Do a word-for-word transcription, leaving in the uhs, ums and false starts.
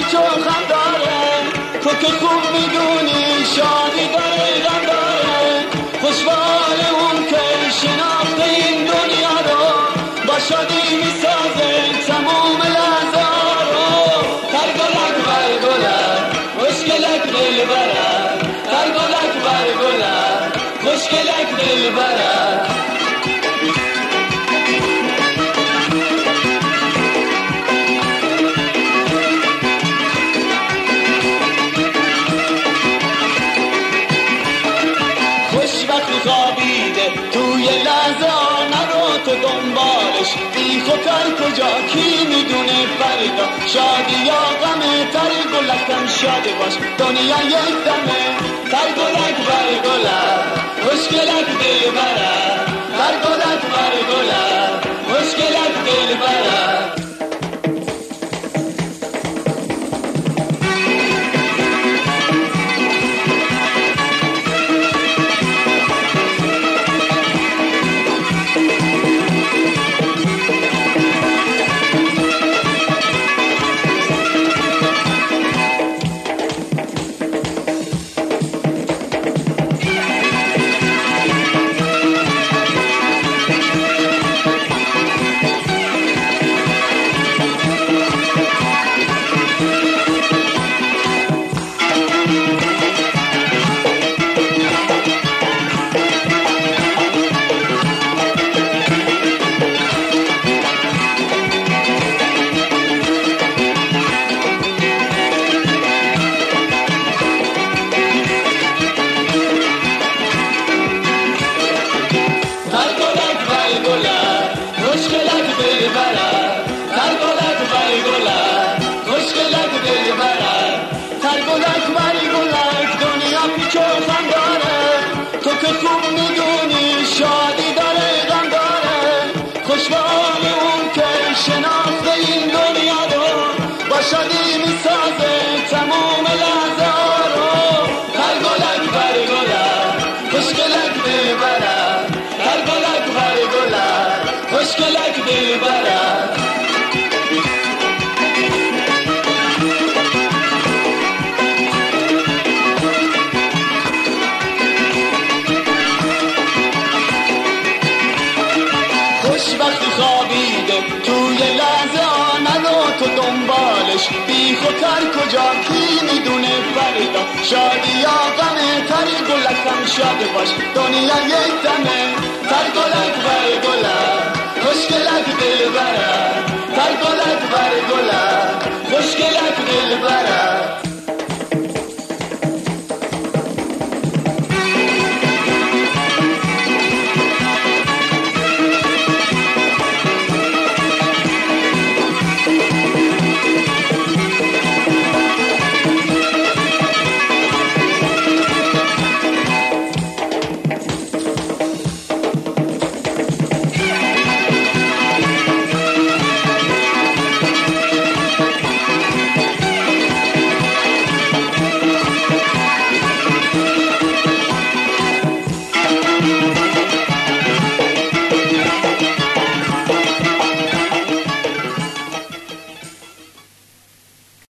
پیچ و خم داره، تو که خوب میدونی شادی داره غم داره. خوشحال اون که شناخته این دنیا رو، با شادی میسازه تموم لحظه رو. ترگلک برگلک خوشگلک دلبرک، ترگلک برگلک خوشگلک دلبرک. خوابیده توی لحظه نرو تو دنبالش، بی خطر کجا کی میدونه فردا. شادی یا غمه ترگلکم شاده باش دنیا یک دمه. ترگلک برگلک خوشگلک دلبرک، ترگلک برگلک خوشگلک دلبرک. ترگلک برگلک دنیا پیچ و خم داره، تو که خوب میدونی شادی داره غم داره. خوشحال اون که شناخته این دنیا رو، با شادی میسازه تموم لحظه رو. ترگلک برگلک خوشگلک دلبرک، ترگلک برگلک خوشگلک دلبرک. وقتی خوابیده توی لحظه نرو تو دنبالش، بی خطر کجا کی میدونه فردا. شادی یا غمه ترگلکم شاده باش دنیا یک دمه. ترگلک برگلک خوشگلک دلبرک، ترگلک برگلک خوشگلک دلبرک.